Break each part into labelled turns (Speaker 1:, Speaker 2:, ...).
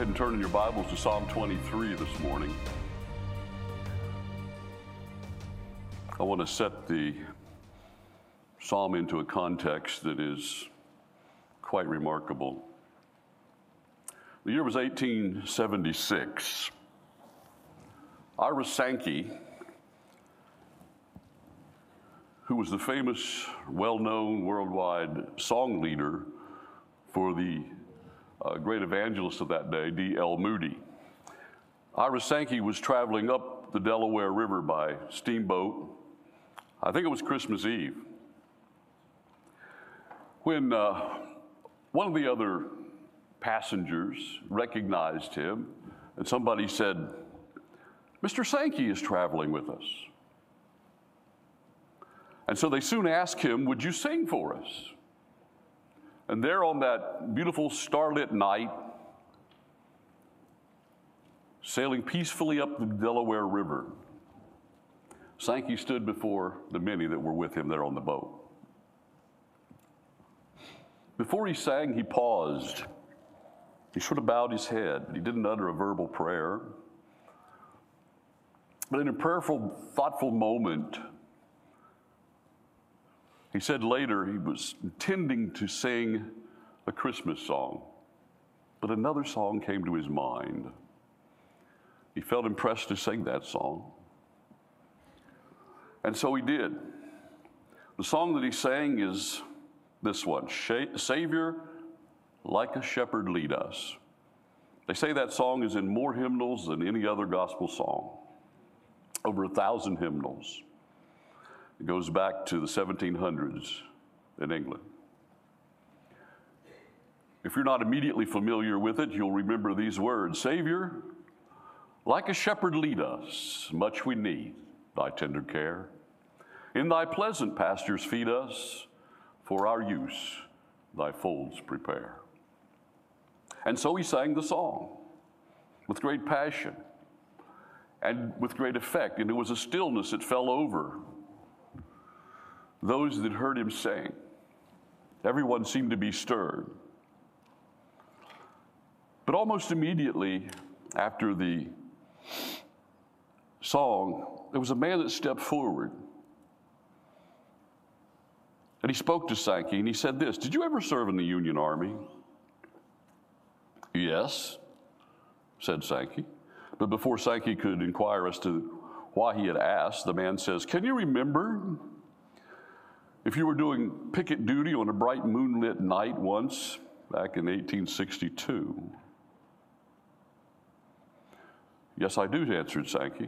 Speaker 1: ahead and turn in your Bibles to Psalm 23 this morning. I want to set the psalm into a context that is quite remarkable. The year was 1876. Ira Sankey, who was the famous, well-known worldwide song leader for the great evangelist of that day, D.L. Moody. Ira Sankey was traveling up the Delaware River by steamboat. I think it was Christmas Eve, when one of the other passengers recognized him, and somebody said, "Mr. Sankey is traveling with us." And so they soon asked him, "Would you sing for us?" And there on that beautiful starlit night, sailing peacefully up the Delaware River, Sankey stood before the many that were with him there on the boat. Before he sang, he paused. He sort of bowed his head. He didn't utter a verbal prayer. But in a prayerful, thoughtful moment, he said later he was intending to sing a Christmas song, but another song came to his mind. He felt impressed to sing that song, and so he did. The song that he sang is this one, "Savior, like a shepherd lead us." They say that song is in more hymnals than any other gospel song, over 1,000 hymnals. It goes back to the 1700s in England. If you're not immediately familiar with it, you'll remember these words: "Savior, like a shepherd lead us, much we need thy tender care. In thy pleasant pastures feed us, for our use thy folds prepare." And so he sang the song with great passion and with great effect, and it was a stillness that fell over those that heard him sing. Everyone seemed to be stirred. But almost immediately after the song, there was a man that stepped forward. And he spoke to Sankey, and he said this: "Did you ever serve in the Union Army?" "Yes," said Sankey. But before Sankey could inquire as to why he had asked, the man says, "Can you remember if you were doing picket duty on a bright moonlit night once back in 1862? "Yes, I do," answered Sankey.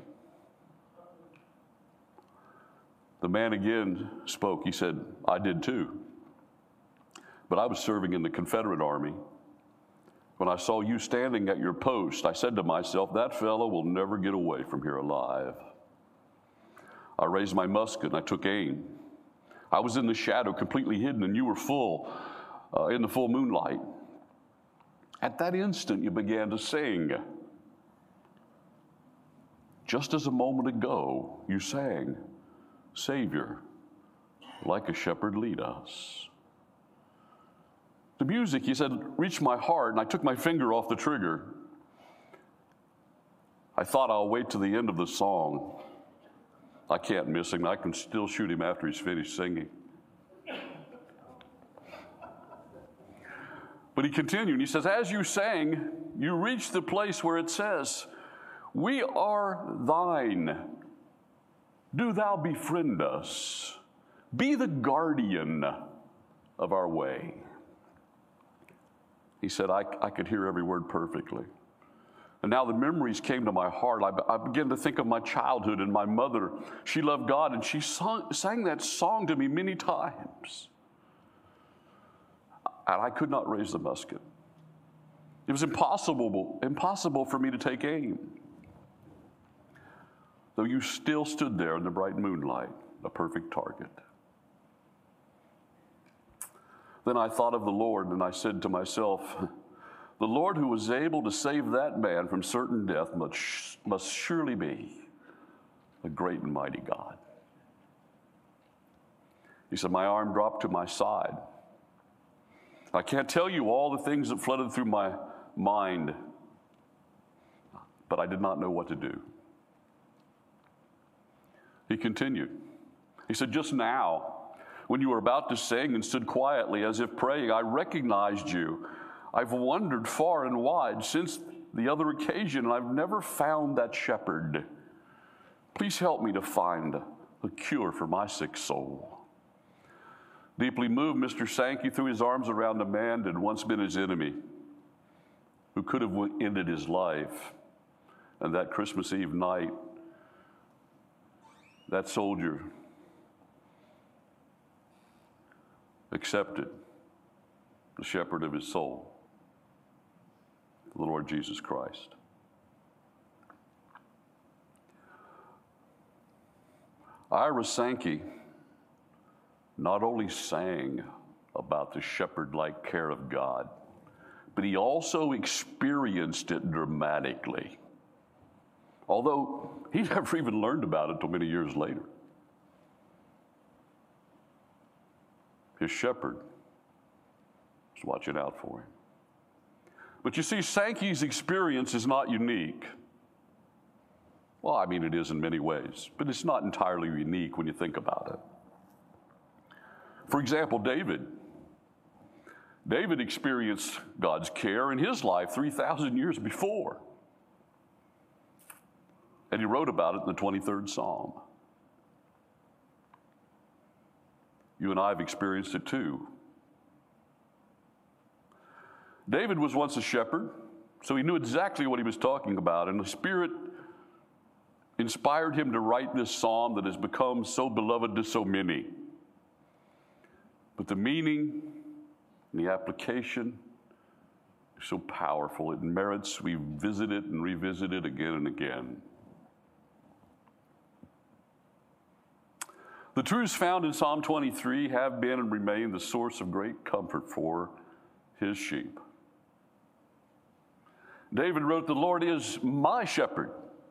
Speaker 1: The man again spoke. He said, "I did too, but I was serving in the Confederate Army. When I saw you standing at your post, I said to myself, that fellow will never get away from here alive. I raised my musket and I took aim. I was in the shadow, completely hidden, and you were in the full moonlight. At that instant, you began to sing. Just as a moment ago, you sang, 'Savior, like a shepherd lead us.' The music," he said, "reached my heart, and I took my finger off the trigger. I thought, I'll wait to the end of the song. I can't miss him. I can still shoot him after he's finished singing." But he continued. He says, "As you sang, you reached the place where it says, 'We are thine. Do thou befriend us. Be the guardian of our way.'" He said, I could hear every word perfectly. And now the memories came to my heart. I began to think of my childhood and my mother. She loved God, and she sang that song to me many times. And I could not raise the musket. It was impossible for me to take aim. Though you still stood there in the bright moonlight, a perfect target. Then I thought of the Lord, and I said to myself, the Lord who was able to save that man from certain death must surely be a great and mighty God. He said, my arm dropped to my side. I can't tell you all the things that flooded through my mind but I did not know what to do. He continued. He said, just now, when you were about to sing and stood quietly as if praying, I recognized you. I've wandered far and wide since the other occasion, and I've never found that shepherd. Please help me to find a cure for my sick soul. Deeply moved, Mr. Sankey threw his arms around a man that had once been his enemy, who could have ended his life. And that Christmas Eve night, that soldier accepted the shepherd of his soul, the Lord Jesus Christ. Ira Sankey not only sang about the shepherd-like care of God, but he also experienced it dramatically. Although he never even learned about it until many years later. His shepherd was watching out for him. But you see, Sankey's experience is not unique. Well, I mean, it is in many ways, but it's not entirely unique when you think about it. For example, David. David experienced God's care in his life 3,000 years before. And he wrote about it in the 23rd Psalm. You and I have experienced it too. David was once a shepherd, so he knew exactly what he was talking about, and the Spirit inspired him to write this psalm that has become so beloved to so many. But the meaning and the application is so powerful. It merits we visit it and revisit it again and again. The truths found in Psalm 23 have been and remain the source of great comfort for his sheep. David wrote, "The Lord is my shepherd."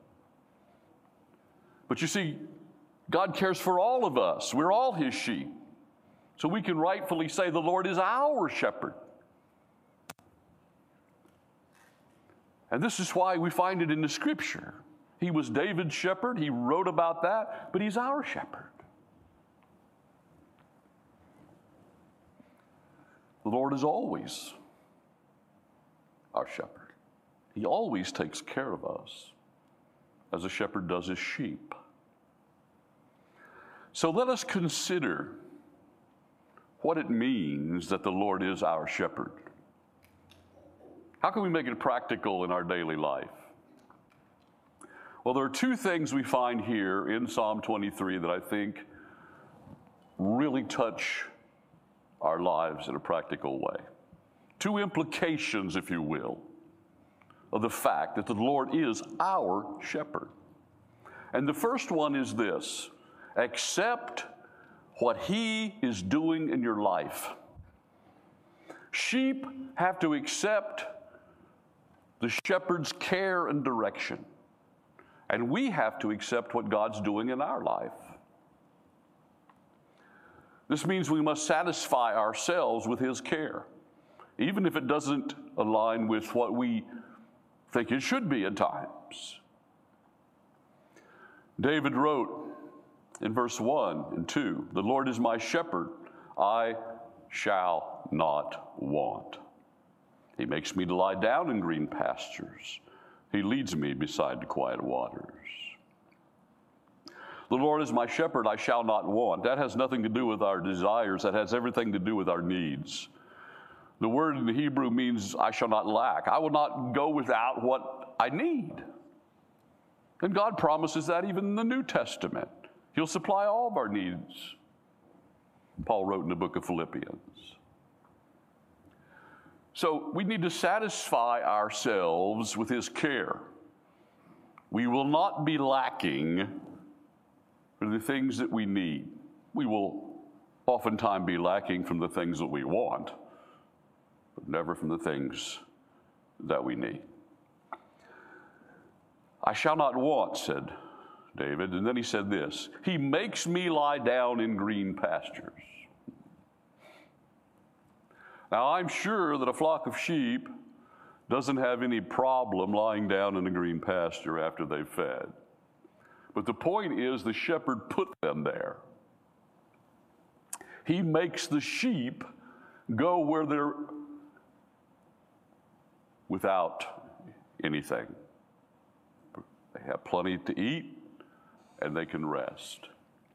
Speaker 1: But you see, God cares for all of us. We're all his sheep. So we can rightfully say the Lord is our shepherd. And this is why we find it in the Scripture. He was David's shepherd. He wrote about that, but he's our shepherd. The Lord is always our shepherd. He always takes care of us as a shepherd does his sheep. So let us consider what it means that the Lord is our shepherd. How can we make it practical in our daily life? Well, there are two things we find here in Psalm 23 that I think really touch our lives in a practical way. Two implications, if you will, of the fact that the Lord is our shepherd. And the first one is this: accept what he is doing in your life. Sheep have to accept the shepherd's care and direction, and we have to accept what God's doing in our life. This means we must satisfy ourselves with his care, even if it doesn't align with what we think it should be at times. David wrote in verse 1 and 2, "The Lord is my shepherd, I shall not want. He makes me to lie down in green pastures. He leads me beside the quiet waters." The Lord is my shepherd, I shall not want. That has nothing to do with our desires. That has everything to do with our needs. The word in the Hebrew means I shall not lack. I will not go without what I need. And God promises that even in the New Testament. He'll supply all of our needs. Paul wrote in the book of Philippians. So we need to satisfy ourselves with his care. We will not be lacking for the things that we need. We will oftentimes be lacking from the things that we want, but never from the things that we need. I shall not want, said David, and then he said this: he makes me lie down in green pastures. Now I'm sure that a flock of sheep doesn't have any problem lying down in the green pasture after they've fed. But the point is, the shepherd put them there. He makes the sheep go where they're without anything. They have plenty to eat, and they can rest.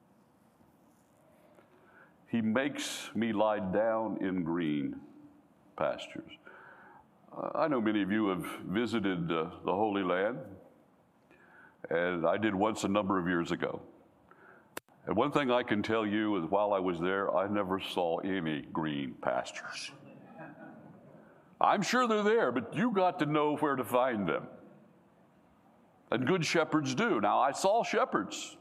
Speaker 1: He makes me lie down in green pastures. I know many of you have visited the Holy Land, and I did once a number of years ago. And one thing I can tell you is while I was there, I never saw any green pastures. I'm sure they're there, but you got to know where to find them. And good shepherds do. Now, I saw shepherds.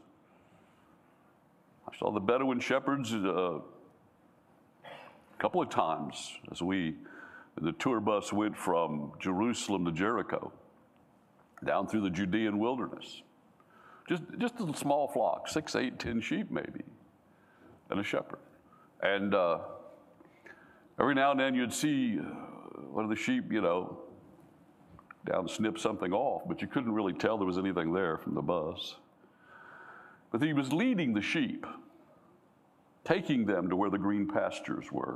Speaker 1: I saw the Bedouin shepherds a couple of times as the tour bus went from Jerusalem to Jericho, down through the Judean wilderness. Just a small flock, 6, 8, 10 sheep maybe, and a shepherd. And every now and then you'd see one of the sheep, down snip something off, but you couldn't really tell there was anything there from the bus. But he was leading the sheep, taking them to where the green pastures were.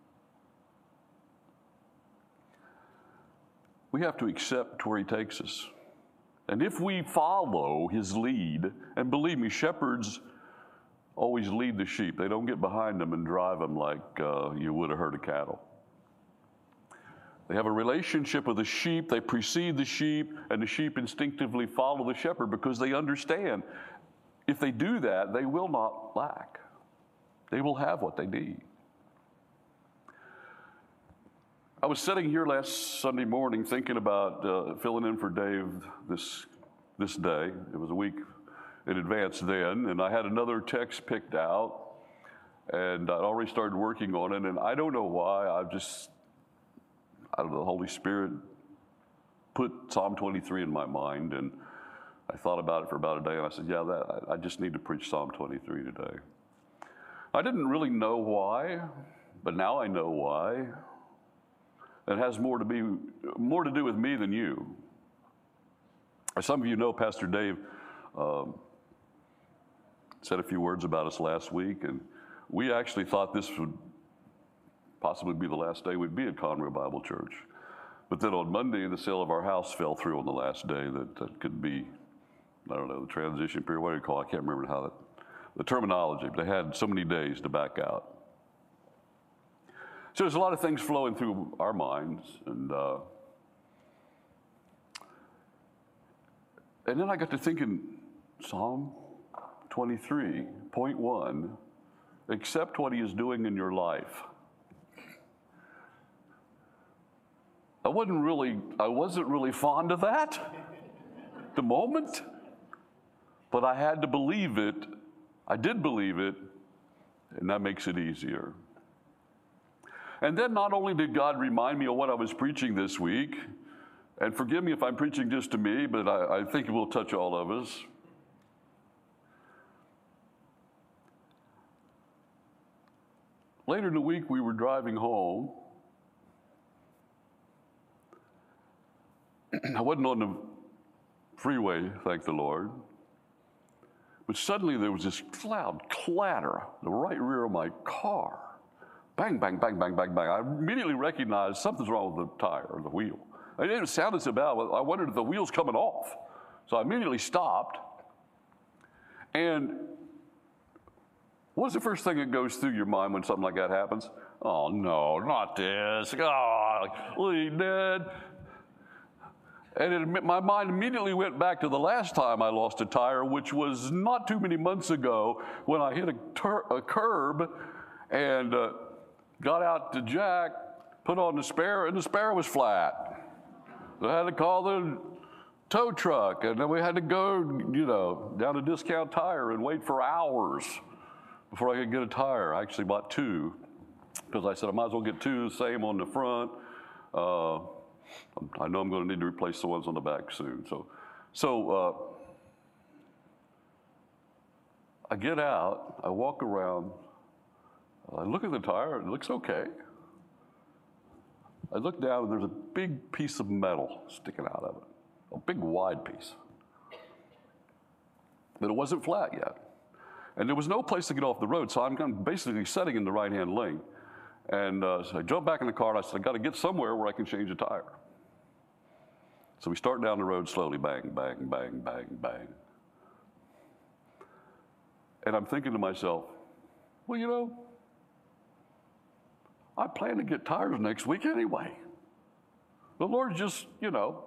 Speaker 1: We have to accept where he takes us. And if we follow his lead, and believe me, shepherds always lead the sheep. They don't get behind them and drive them like you would a herd of cattle. They have a relationship with the sheep. They precede the sheep, and the sheep instinctively follow the shepherd because they understand if they do that, they will not lack. They will have what they need. I was sitting here last Sunday morning thinking about filling in for Dave this day. It was a week in advance then, and I had another text picked out, and I'd already started working on it, and I don't know why, the Holy Spirit put Psalm 23 in my mind, and I thought about it for about a day, and I said, I just need to preach Psalm 23 today. I didn't really know why, but now I know why. It has more to do with me than you. As some of you know, Pastor Dave said a few words about us last week, and we actually thought this would possibly be the last day we'd be at Conroe Bible Church. But then on Monday, the sale of our house fell through on the last day. That could be, I don't know, the transition period, what do you call it? I can't remember the terminology, but they had so many days to back out. So there's a lot of things flowing through our minds, and then I got to thinking, Psalm 23, point 1, accept what he is doing in your life. I wasn't really fond of that at the moment, but I had to believe it. I did believe it, and that makes it easier. And then not only did God remind me of what I was preaching this week, and forgive me if I'm preaching just to me, but I think it will touch all of us. Later in the week, we were driving home. I wasn't on the freeway, thank the Lord. But suddenly there was this loud clatter, the right rear of my car. Bang, bang, bang, bang, bang, bang. I immediately recognized something's wrong with the tire or the wheel. It didn't sound so bad. I wondered if the wheel's coming off. So I immediately stopped. And what's the first thing that goes through your mind when something like that happens? Oh, no, not this. Oh, Lee, Dad. And my mind immediately went back to the last time I lost a tire, which was not too many months ago when I hit a curb and got out to jack, put on the spare, and the spare was flat. So I had to call the tow truck, and then we had to go, down to Discount Tire and wait for hours before I could get a tire. I actually bought two because I said I might as well get two, the same on the front. I know I'm going to need to replace the ones on the back soon. So I get out, I walk around, I look at the tire, it looks okay. I look down and there's a big piece of metal sticking out of it, a big wide piece. But it wasn't flat yet. And there was no place to get off the road, so I'm basically sitting in the right-hand lane. And so I jumped back in the car, and I said, I got to get somewhere where I can change a tire. So we start down the road slowly, bang, bang, bang, bang, bang. And I'm thinking to myself, well, you know, I plan to get tires next week anyway. The Lord just, you know,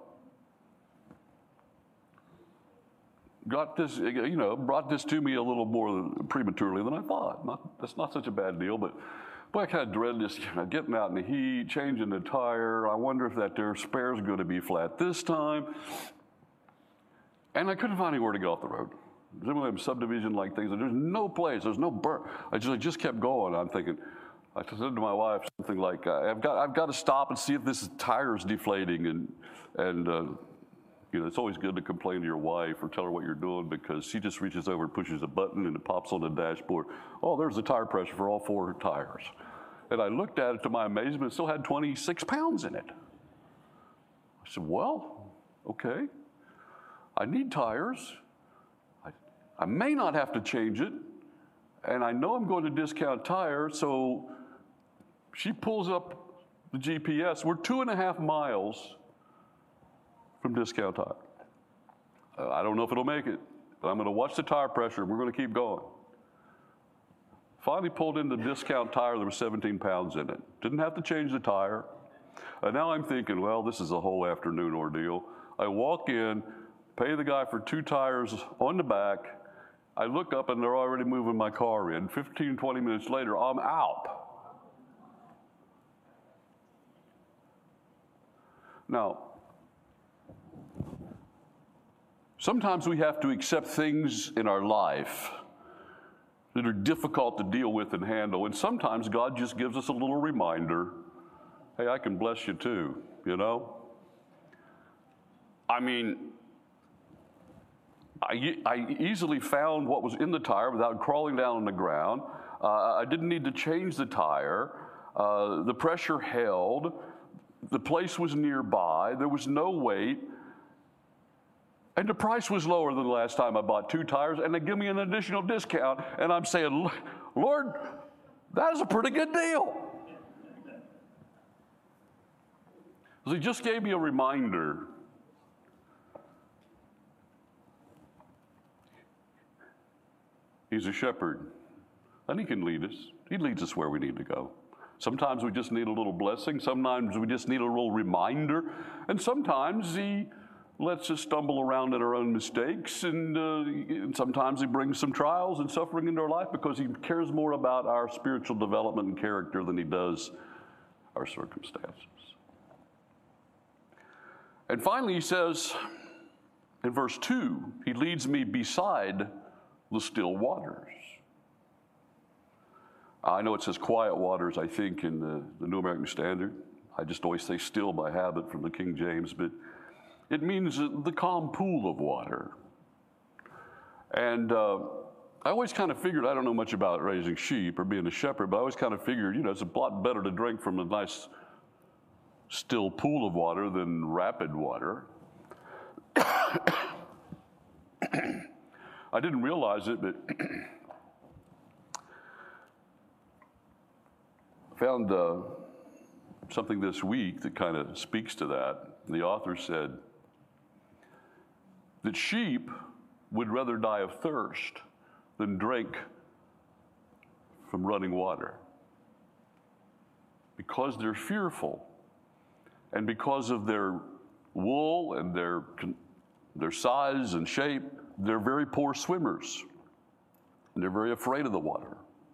Speaker 1: got this, you know, brought this to me a little more prematurely than I thought. That's not such a bad deal, but boy, I kind of dread this, you know, getting out in the heat, changing the tire. I wonder if that there spare's going to be flat this time. And I couldn't find anywhere to get off the road. There's one of them subdivision-like things. There's no place. There's no burn. I just kept going. I'm thinking, I said to my wife something like, I've got to stop and see if this tire is deflating. And you know, it's always good to complain to your wife or tell her what you're doing, because she just reaches over and pushes a button and it pops on the dashboard. Oh, there's the tire pressure for all 4 tires. And I looked at it, to my amazement, it still had 26 pounds in it. I said, well, okay. I need tires. I may not have to change it. And I know I'm going to Discount Tire, so she pulls up the GPS. We're 2.5 miles from Discount Tire. I don't know if it'll make it, but I'm going to watch the tire pressure, and we're going to keep going. Finally pulled into Discount Tire. There was 17 pounds in it. Didn't have to change the tire. And now I'm thinking, well, this is a whole afternoon ordeal. I walk in, pay the guy for 2 tires on the back. I look up, and they're already moving my car in. 15, 20 minutes later, I'm out. Now, sometimes we have to accept things in our life that are difficult to deal with and handle, and sometimes God just gives us a little reminder, hey, I can bless you too, you know? I mean, I easily found what was in the tire without crawling down on the ground. I didn't need to change the tire. The pressure held. The place was nearby. There was no wait. And the price was lower than the last time I bought 2 tires, and they give me an additional discount. And I'm saying, Lord, that is a pretty good deal. So he just gave me a reminder. He's a shepherd, and he can lead us. He leads us where we need to go. Sometimes we just need a little blessing. Sometimes we just need a little reminder. And sometimes he lets us stumble around in our own mistakes. And sometimes he brings some trials and suffering into our life because he cares more about our spiritual development and character than he does our circumstances. And finally, he says in verse 2, he leads me beside the still waters. I know it says quiet waters, I think, in the New American Standard. I just always say still by habit from the King James, but it means the calm pool of water. And I always kind of figured, I don't know much about raising sheep or being a shepherd, but I always kind of figured, you know, it's a lot better to drink from a nice still pool of water than rapid water. I didn't realize it, but I found something this week that kind of speaks to that. The author said that sheep would rather die of thirst than drink from running water because they're fearful, and because of their wool and their size and shape, they're very poor swimmers, and they're very afraid of the water.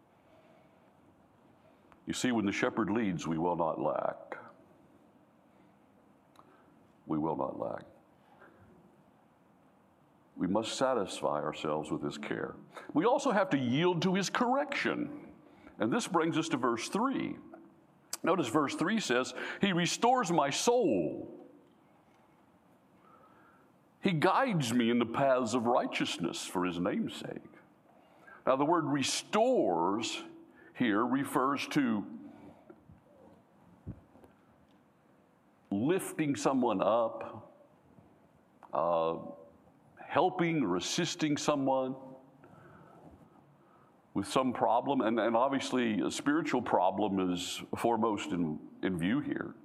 Speaker 1: You see, when the shepherd leads, we will not lack. We will not lack. We must satisfy ourselves with his care. We also have to yield to his correction. And this brings us to verse 3. Notice verse 3 says, he restores my soul. He guides me in the paths of righteousness for his name's sake. Now, the word restores here refers to lifting someone up, helping or assisting someone with some problem, and obviously a spiritual problem is foremost in view here.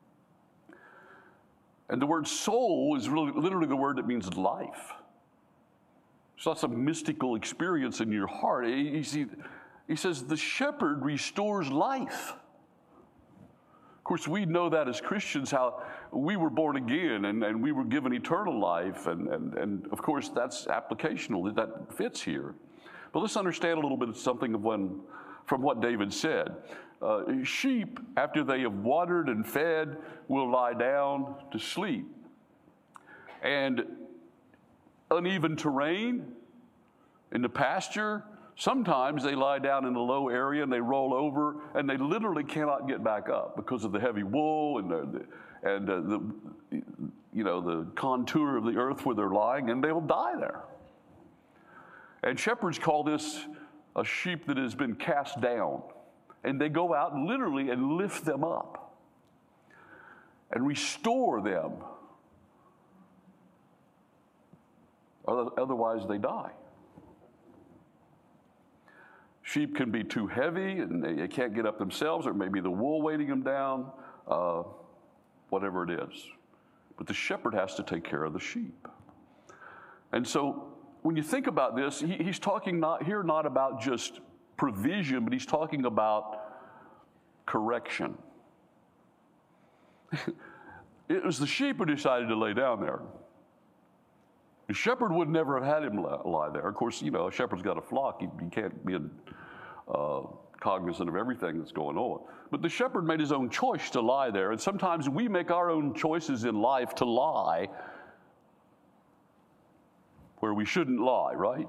Speaker 1: And the word soul is really literally the word that means life. It's not some mystical experience in your heart. He says the shepherd restores life. Of course, we know that as Christians, how we were born again and we were given eternal life. And of course, that's applicational. That fits here. But let's understand a little bit of something from what David said. Sheep, after they have watered and fed, will lie down to sleep. And uneven terrain in the pasture, sometimes they lie down in a low area and they roll over and they literally cannot get back up because of the heavy wool and the contour of the earth where they're lying, and they'll die there. And shepherds call this a sheep that has been cast down. And they go out literally and lift them up and restore them. Otherwise, they die. Sheep can be too heavy and they can't get up themselves, or maybe the wool weighting them down, whatever it is. But the shepherd has to take care of the sheep. And so when you think about this, he's talking not about just provision, but he's talking about correction. It was the sheep who decided to lay down there. The shepherd would never have had him lie there. Of course, a shepherd's got a flock. He can't be cognizant of everything that's going on. But the shepherd made his own choice to lie there. And sometimes we make our own choices in life to lie where we shouldn't lie, right?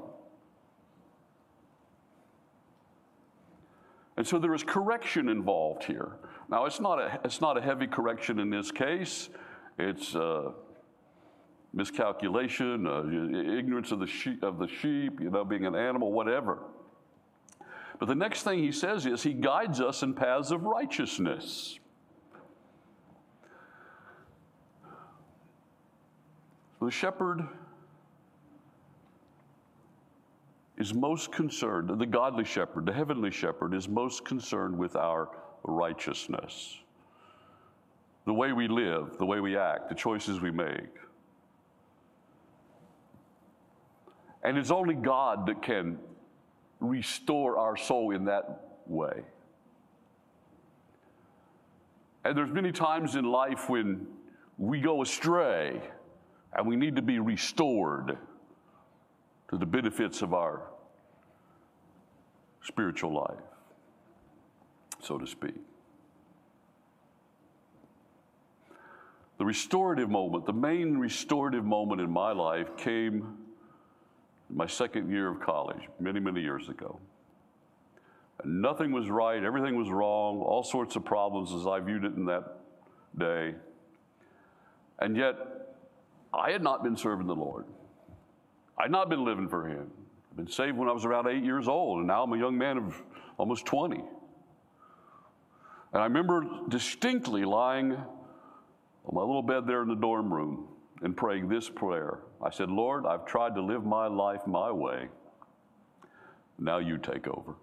Speaker 1: And so there is correction involved here. Now, it's not a heavy correction in this case. It's miscalculation, ignorance of the sheep, being an animal, whatever. But the next thing he says is he guides us in paths of righteousness. The shepherd is most concerned, the godly shepherd, the heavenly shepherd, is most concerned with our righteousness. The way we live, the way we act, the choices we make. And it's only God that can restore our soul in that way. And there's many times in life when we go astray and we need to be restored to the benefits of our spiritual life, so to speak. The restorative moment, the main restorative moment in my life came in my second year of college, many, many years ago. And nothing was right, everything was wrong, all sorts of problems as I viewed it in that day. And yet, I had not been serving the Lord. I had not been living for Him. I'd been saved when I was around 8 years old, and now I'm a young man of almost 20. And I remember distinctly lying on my little bed there in the dorm room and praying this prayer. I said, Lord, I've tried to live my life my way. Now you take over.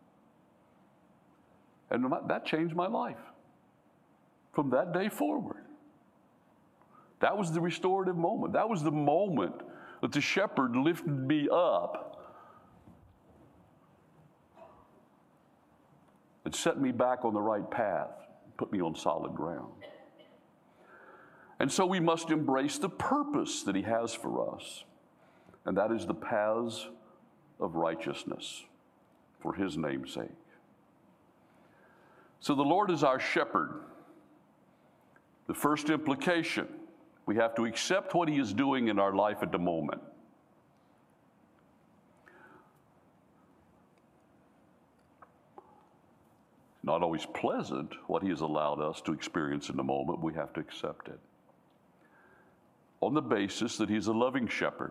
Speaker 1: And that changed my life from that day forward. That was the restorative moment. That was the moment that the shepherd lifted me up and set me back on the right path, put me on solid ground. And so we must embrace the purpose that He has for us, and that is the paths of righteousness for His name's sake. So the Lord is our shepherd. The first implication, we have to accept what He is doing in our life at the moment. Not always pleasant what He has allowed us to experience in the moment. We have to accept it on the basis that He's a loving shepherd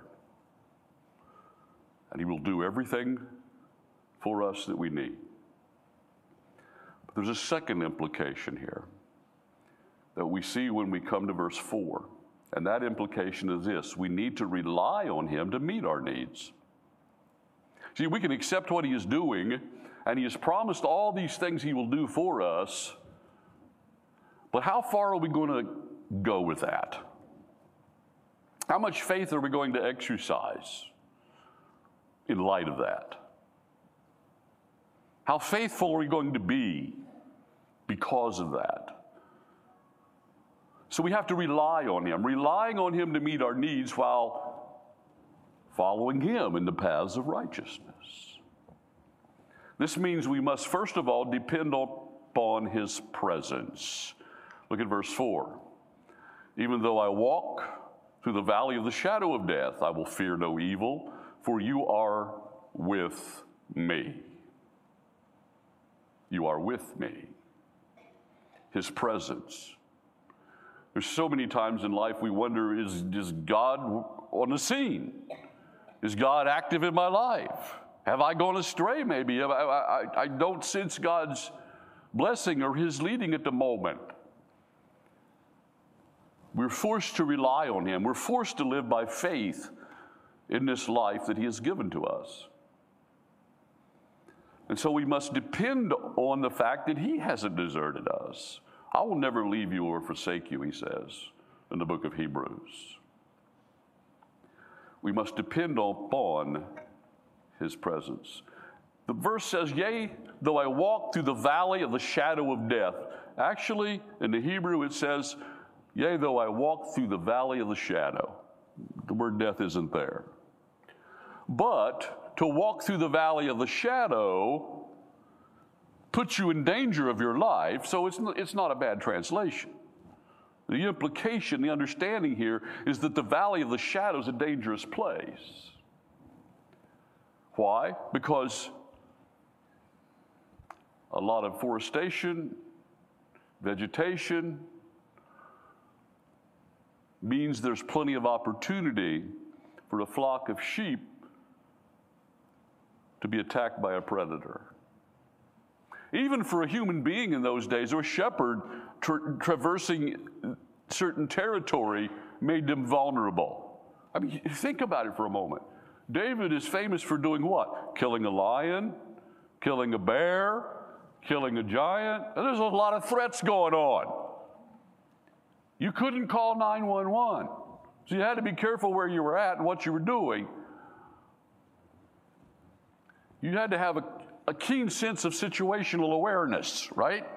Speaker 1: and He will do everything for us that we need. But there's a second implication here. that we see when we come to verse 4. And that implication is this: we need to rely on him to meet our needs. See, we can accept what he is doing, and he has promised all these things he will do for us, but how far are we going to go with that? How much faith are we going to exercise in light of that? How faithful are we going to be because of that? So we have to relying on him to meet our needs while following him in the paths of righteousness. This means we must first of all depend upon his presence. Look at verse 4. Even though I walk through the valley of the shadow of death, I will fear no evil, for you are with me. You are with me. His presence. There's so many times in life we wonder, is God on the scene? Is God active in my life? Have I gone astray maybe? I don't sense God's blessing or his leading at the moment. We're forced to rely on him. We're forced to live by faith in this life that he has given to us. And so we must depend on the fact that he hasn't deserted us. I will never leave you or forsake you, he says in the book of Hebrews. We must depend upon his presence. The verse says, yea, though I walk through the valley of the shadow of death. Actually, in the Hebrew it says, yea, though I walk through the valley of the shadow. The word death isn't there. But to walk through the valley of the shadow puts you in danger of your life, so it's not a bad translation. The implication, the understanding here is that the valley of the shadow is a dangerous place. Why? Because a lot of forestation, vegetation, means there's plenty of opportunity for a flock of sheep to be attacked by a predator. Even for a human being in those days, or a shepherd traversing certain territory made them vulnerable. I mean, think about it for a moment. David is famous for doing what? Killing a lion, killing a bear, killing a giant. And there's a lot of threats going on. You couldn't call 911. So you had to be careful where you were at and what you were doing. You had to have a keen sense of situational awareness, right?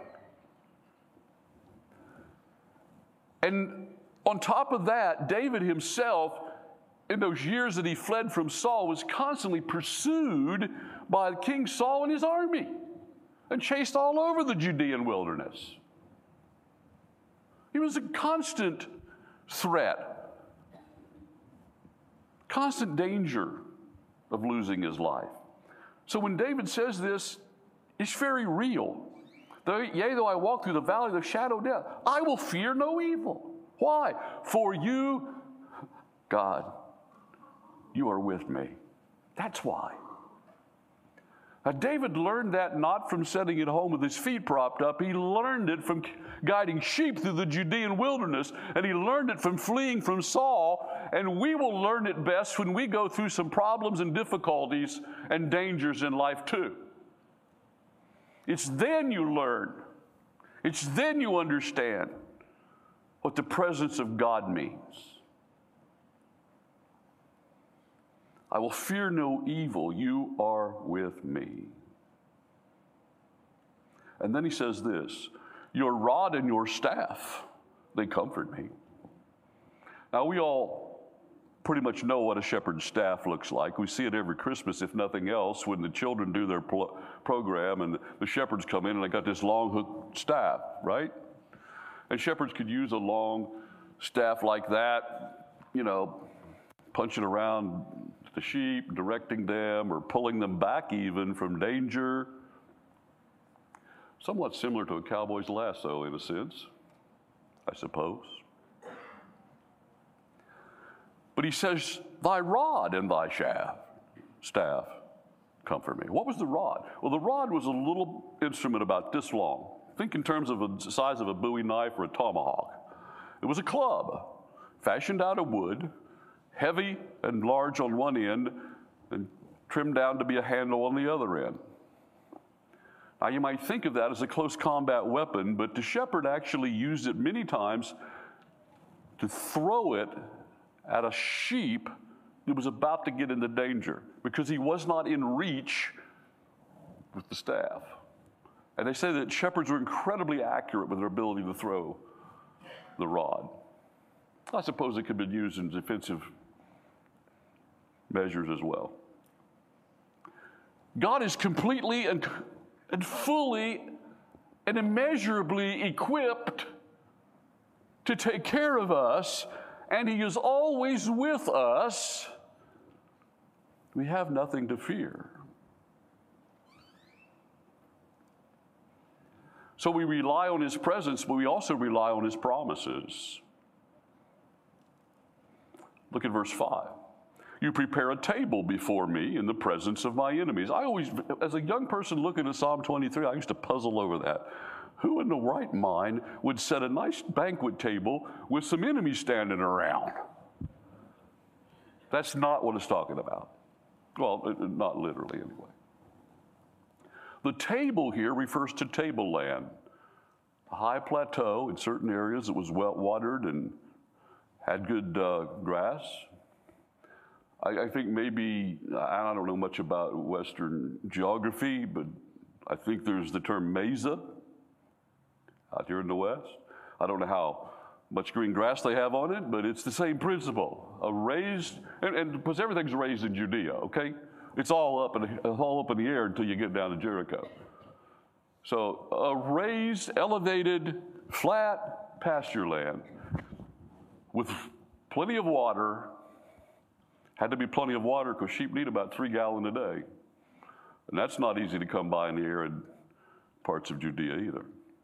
Speaker 1: And on top of that, David himself, in those years that he fled from Saul, was constantly pursued by King Saul and his army and chased all over the Judean wilderness. He was a constant threat, constant danger of losing his life. So when David says this, it's very real. Yea, though I walk through the valley of the shadow of death, I will fear no evil. Why? For you, God, you are with me. That's why. Now, David learned that not from sitting at home with his feet propped up. He learned it from guiding sheep through the Judean wilderness, and he learned it from fleeing from Saul, and we will learn it best when we go through some problems and difficulties and dangers in life too. It's then you learn. It's then you understand what the presence of God means. I will fear no evil. You are with me. And then he says this, your rod and your staff, they comfort me. Now, we all pretty much know what a shepherd's staff looks like. We see it every Christmas, if nothing else, when the children do their program and the shepherds come in and they got this long hook staff, right? And shepherds could use a long staff like that, punching around the sheep, directing them, or pulling them back even from danger. Somewhat similar to a cowboy's lasso in a sense, I suppose. But he says, thy rod and thy staff comfort me. What was the rod? Well, the rod was a little instrument about this long, Think in terms of the size of a Bowie knife or a tomahawk. It was a club fashioned out of wood, heavy and large on one end, and trimmed down to be a handle on the other end. Now, you might think of that as a close combat weapon, but the shepherd actually used it many times to throw it at a sheep that was about to get into danger because he was not in reach with the staff. And they say that shepherds were incredibly accurate with their ability to throw the rod. I suppose it could be used in defensive measures as well. God is completely and fully and immeasurably equipped to take care of us, and He is always with us. We have nothing to fear. So we rely on His presence, but we also rely on His promises. Look at verse 5. You prepare a table before me in the presence of my enemies. I always, as a young person looking at Psalm 23, I used to puzzle over that. Who in the right mind would set a nice banquet table with some enemies standing around? That's not what it's talking about. Well, not literally anyway. The table here refers to tableland, a high plateau in certain areas that was well watered and had good grass. I think maybe, I don't know much about Western geography, but I think there's the term mesa out here in the West. I don't know how much green grass they have on it, but it's the same principle. A raised, and because everything's raised in Judea, okay? It's all up in the air until you get down to Jericho. So a raised, elevated, flat pasture land with plenty of water. Had to be plenty of water because sheep need about 3 gallons a day. And that's not easy to come by in the arid parts of Judea either.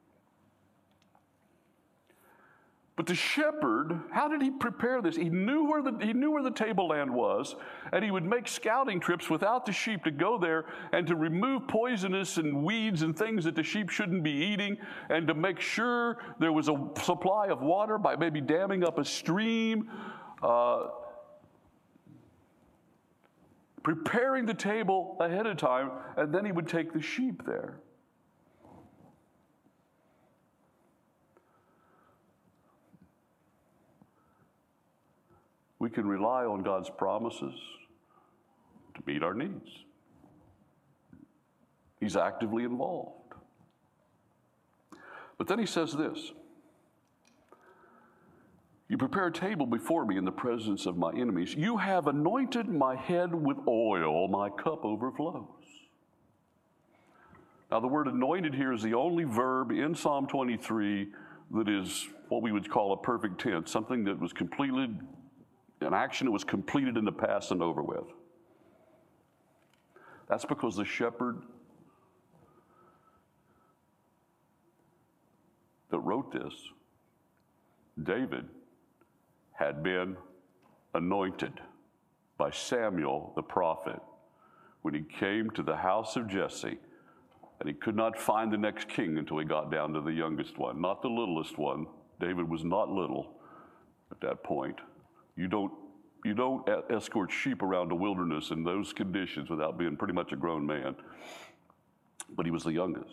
Speaker 1: But the shepherd, how did he prepare this? He knew where the tableland was, and he would make scouting trips without the sheep to go there and to remove poisonous and weeds and things that the sheep shouldn't be eating, and to make sure there was a supply of water by maybe damming up a stream, preparing the table ahead of time, and then he would take the sheep there. We can rely on God's promises to meet our needs. He's actively involved. But then he says this, you prepare a table before me in the presence of my enemies. You have anointed my head with oil, my cup overflows. Now the word anointed here is the only verb in Psalm 23 that is what we would call a perfect tense, something that was completely an action that was completed in the past and over with. That's because the shepherd that wrote this, David, had been anointed by Samuel the prophet when he came to the house of Jesse, and he could not find the next king until he got down to the youngest one, not the littlest one. David was not little at that point. You don't escort sheep around the wilderness in those conditions without being pretty much a grown man. But he was the youngest.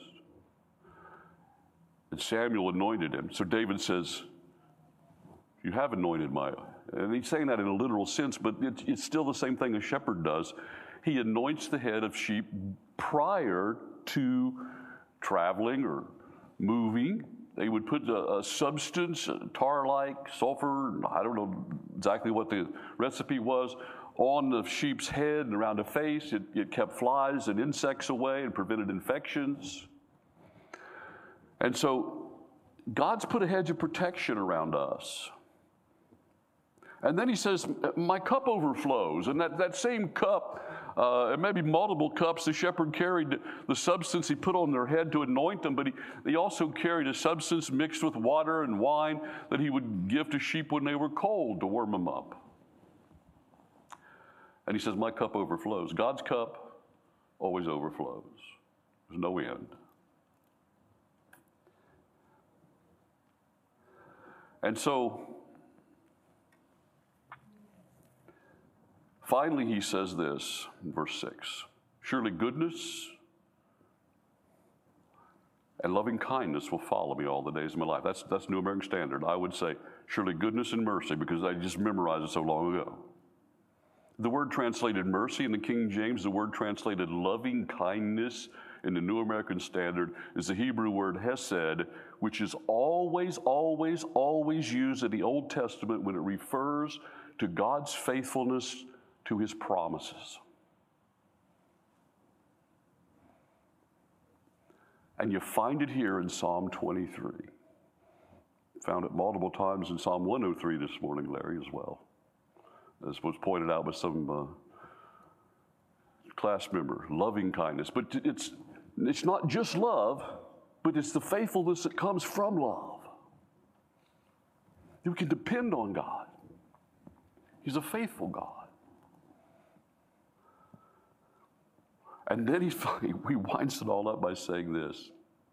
Speaker 1: And Samuel anointed him. So David says, you have anointed my, and he's saying that in a literal sense, but it's still the same thing a shepherd does. He anoints the head of sheep prior to traveling or moving. They would put a substance, tar-like, sulfur, I don't know exactly what the recipe was, on the sheep's head and around the face. It kept flies and insects away and prevented infections. And so God's put a hedge of protection around us. And then he says, my cup overflows. And that same cup, and maybe multiple cups, the shepherd carried the substance he put on their head to anoint them, but he also carried a substance mixed with water and wine that he would give to sheep when they were cold to warm them up. And he says, my cup overflows. God's cup always overflows. There's no end. And so, finally, he says this in verse 6. Surely goodness and loving kindness will follow me all the days of my life. That's New American Standard. I would say, surely goodness and mercy, because I just memorized it so long ago. The word translated mercy in the King James, the word translated loving kindness in the New American Standard is the Hebrew word hesed, which is always, always, always used in the Old Testament when it refers to God's faithfulness to his promises. And you find it here in Psalm 23. Found it multiple times in Psalm 103 this morning, Larry, as well. As was pointed out by some class member, loving kindness. But it's not just love, but it's the faithfulness that comes from love. You can depend on God. He's a faithful God. And then he winds it all up by saying this,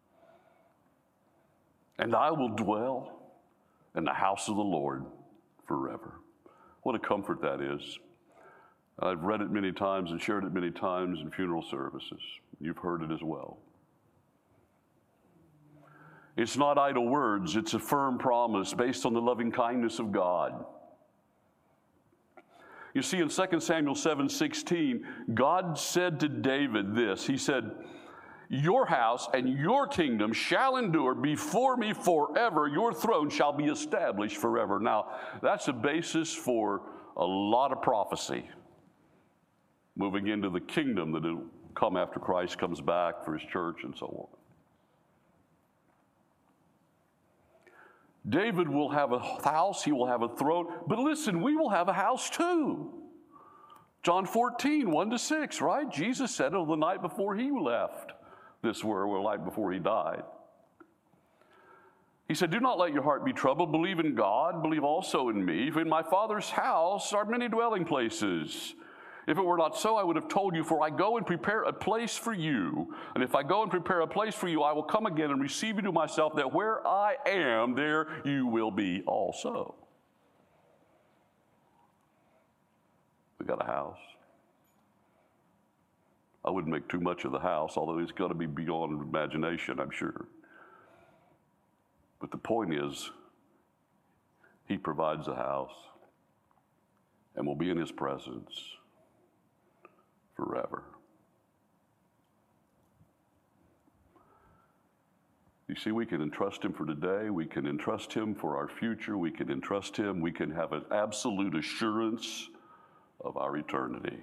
Speaker 1: and I will dwell in the house of the Lord forever. What a comfort that is. I've read it many times and shared it many times in funeral services. You've heard it as well. It's not idle words, it's a firm promise based on the loving kindness of God. You see, in 2 Samuel 7:16, God said to David this. He said, your house and your kingdom shall endure before me forever. Your throne shall be established forever. Now, that's a basis for a lot of prophecy. Moving into the kingdom that will come after Christ comes back for his church and so on. David will have a house, he will have a throne, but listen, we will have a house too. John 14, 1-6, right? Jesus said it the night before he left this world, or the night before he died. He said, do not let your heart be troubled. Believe in God, believe also in me. For in my Father's house are many dwelling places. If it were not so, I would have told you, for I go and prepare a place for you. And if I go and prepare a place for you, I will come again and receive you to myself, that where I am, there you will be also. We got a house. I wouldn't make too much of the house, although it's got to be beyond imagination, I'm sure. But the point is, he provides a house, and we'll be in his presence forever. You see, we can entrust him for today. We can entrust him for our future. We can entrust him. We can have an absolute assurance of our eternity.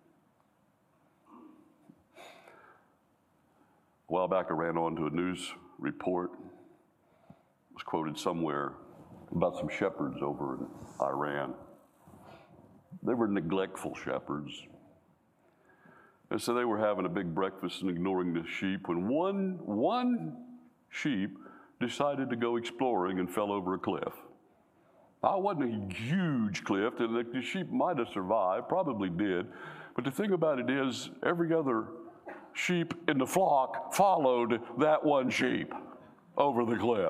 Speaker 1: A while back, I ran onto a news report. It was quoted somewhere about some shepherds over in Iran. They were neglectful shepherds. And so they were having a big breakfast and ignoring the sheep when one sheep decided to go exploring and fell over a cliff. Now, it wasn't a huge cliff, and the sheep might have survived, probably did. But the thing about it is, every other sheep in the flock followed that one sheep over the cliff.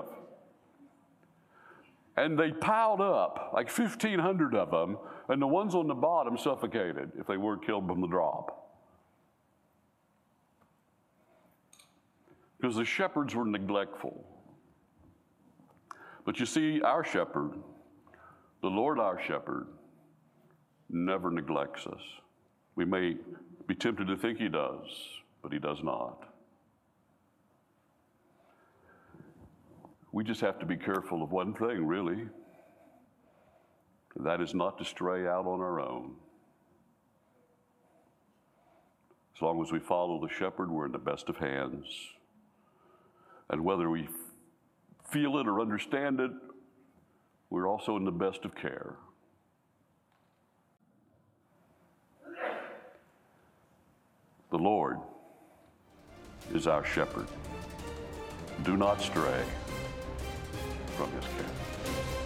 Speaker 1: And they piled up, like 1,500 of them, and the ones on the bottom suffocated if they weren't killed from the drop. Because the shepherds were neglectful. But you see, our shepherd, the Lord our shepherd, never neglects us. We may be tempted to think he does, but he does not. We just have to be careful of one thing, really. That is not to stray out on our own. As long as we follow the shepherd, we're in the best of hands. And whether we feel it or understand it, we're also in the best of care. The Lord is our shepherd. Do not stray from his care.